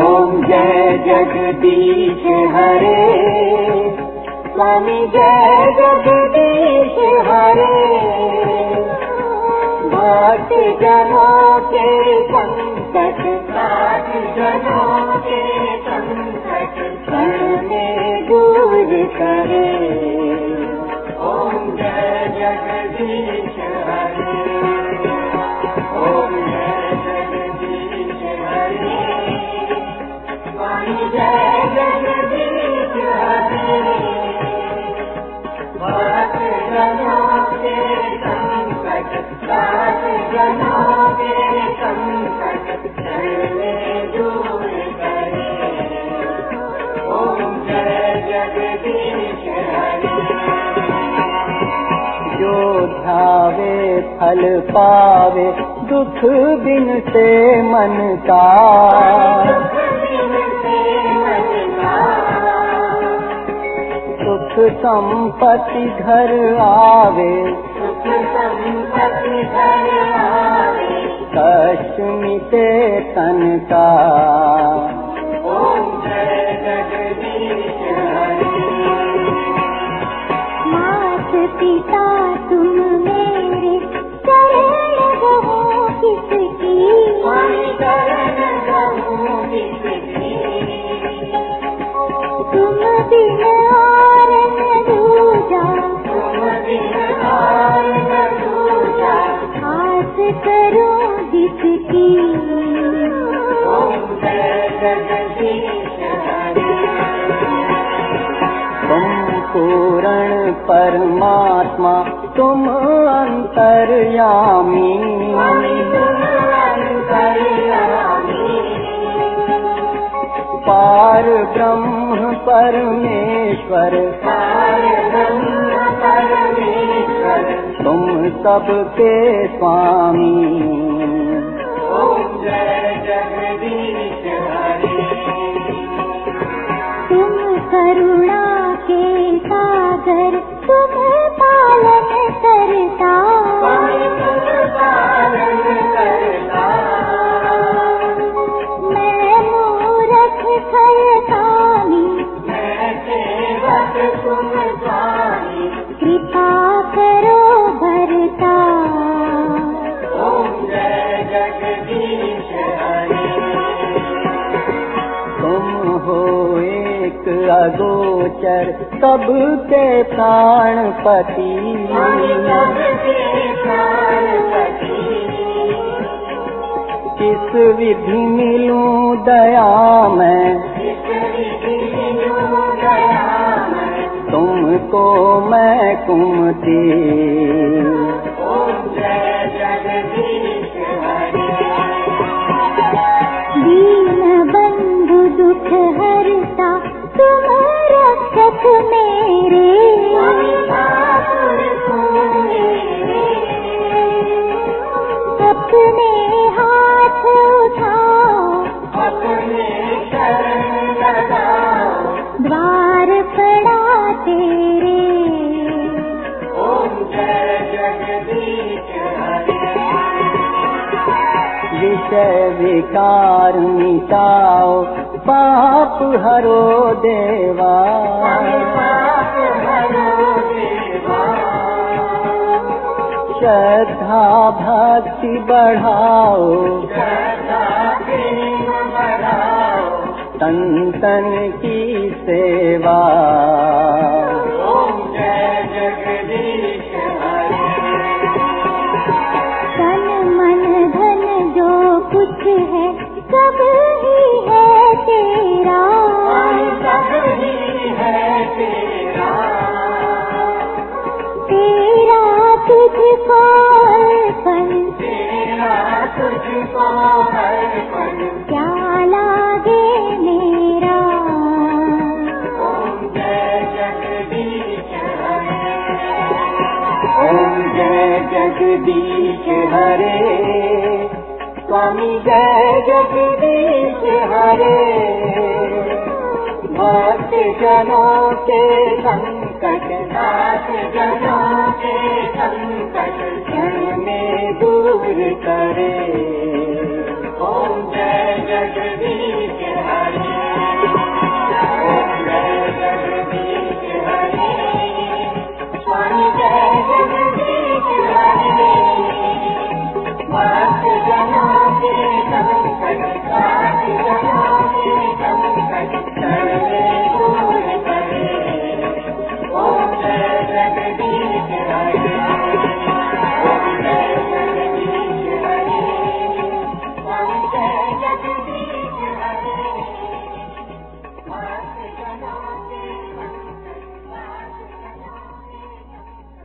ओम जय जगदीश हरे, स्वामी जय जगदीश हरे। भक्त जनों के संकट, साथ जनों के संकट क्षण में दूर करे। ओम जय जगदीश हरे, ओम जय जगदीश हरे, स्वामी जय जगदीश हरे। भक्त जनों के संकट, साथ जनों के संकट क्षण में दूर करे। ओम जय जगदीश हरे। जो ध्यावे फल पावे, दुख बिन से मन का, सुख संपत्ति घर आवे, सुख संपत्ति घर आवे, कष्ट मिटे तन का। ओम जय जगदीश हरे। मात पिता तुम मेरे, शरण गहो किसकी, शरण गहो किसकी। तुम बिन और न दूजा, तुम बिन और न दूजा, आस करूं जिसकी। ओम जय जगदीश हरे। तुम पूर्ण परमात्मा, तुम अंतर्यामी, तुम अंतर्यामी। पार ब्रह्म परमेश्वर, पार ब्रह्म परमेश्वर, तुम सबके स्वामी। ओम जय जगदीश हरे। तुम करुणा के सागर, तुम पालन करता, तुम पालन करता। मैं मूरख खलतानी, मैं सेवक तुम स्वामी, कृपा करो भरता। ओम जय जगदीश हरे। तुम हो एक अगोचर, सबके प्राणपति, सबके प्राणपति। किस विधि मिलूं दया मैं, किस विधि मिलूं दया मैं, तुमको मैं कुमति। ओम जय जगदीश हरे। दीन बंधु दुख हरता, तुम रक्षक मेरे, अपने हाथ उठाओ, अपने शरण लगाओ, द्वार पड़ा तेरे। ओम जय जगदीश हरे। विषय विकार मिटाओ, पाप हरो देवा, पाप हरो देवा। श्रद्धा भक्ति बढ़ाओ, श्रद्धा प्रेम बढ़ाओ, तन तन की सेवा। ओम जय जगदीश हरे। तन मन धन जो कुछ है, सब ही है तेरा, सब ही है तेरा। तेरा तुझको अर्पण, तेरा तुझको अर्पण, क्या लागे मेरा। ओम जय जगदीश हरे। ओम जय जगदीश हरे, स्वामी जय जगदीश हरे। भक्त जनों के संकट, नाथ जनों के संकट क्षण में दूर करे।